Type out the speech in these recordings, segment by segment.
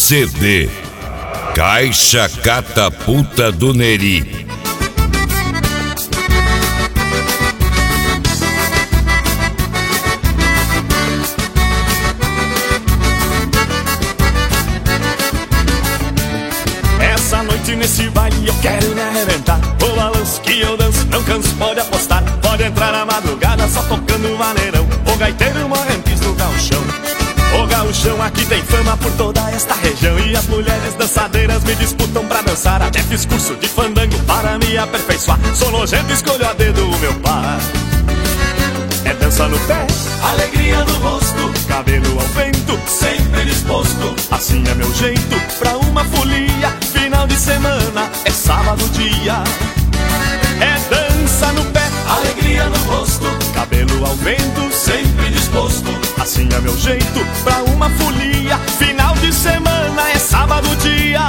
CD Caixa Catapulta do Neri. Essa noite nesse baile eu quero me arrebentar. O balanço que eu danço, não canso, pode apostar. Pode entrar na madrugada só tocando maneirão. O gaiteiro morrentes do gauchão. O gauchão aqui tem fama por toda esta região. E as mulheres dançadeiras me disputam pra dançar. Até fiz curso de fandango para me aperfeiçoar. Sou nojento, escolho a dedo o meu par. É dança no pé, alegria no rosto, cabelo ao vento, sempre disposto. Assim é meu jeito pra uma folia. Final de semana é sábado dia. É dança no pé, alegria no rosto, cabelo ao vento, sempre disposto. Assim é meu jeito pra uma folia. Final de semana é sábado dia.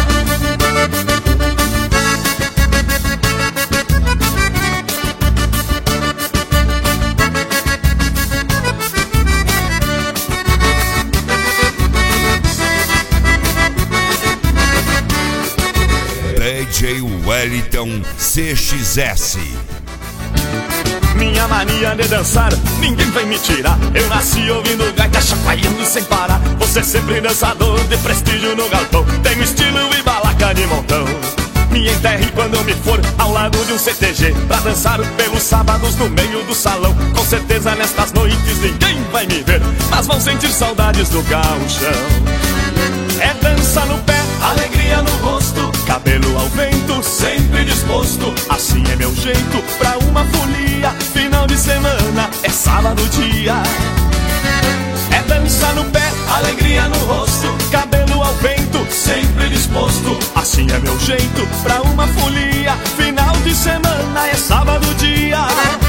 DJ Wellington CXS. Minha mania de dançar, ninguém vai me tirar. Eu nasci ouvindo gaita chacoalhando sem parar. Você sempre dançador de prestígio no galpão. Tenho estilo e balaca de montão. Me enterre quando eu me for ao lado de um CTG pra dançar pelos sábados no meio do salão. Com certeza nestas noites ninguém vai me ver, mas vão sentir saudades do gauchão. É dança no pé, alegria no rosto, cabelo ao vento, sempre disposto. Assim é meu jeito pra uma folia. Final de semana é sábado dia. É dança no pé, alegria no rosto, cabelo ao vento, sempre disposto. Assim é meu jeito pra uma folia. Final de semana é sábado dia.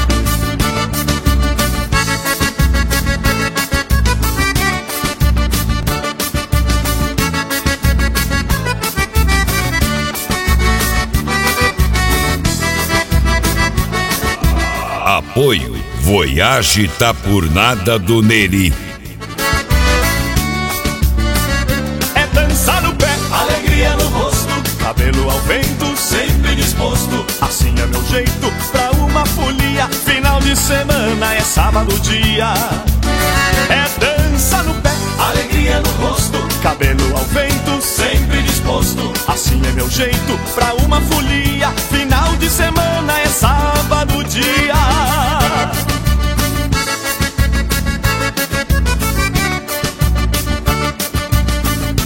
Apoio Voyage Itapurnada do Neri. É dança no pé, alegria no rosto, cabelo ao vento, sempre disposto. Assim é meu jeito pra uma folia. Final de semana é sábado dia. É dança no pé, alegria no rosto, cabelo ao vento, sempre disposto. Assim é meu jeito pra uma folia. Final de semana é sábado dia.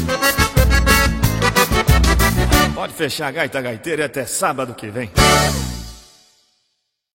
Pode fechar a gaita gaiteira até sábado que vem.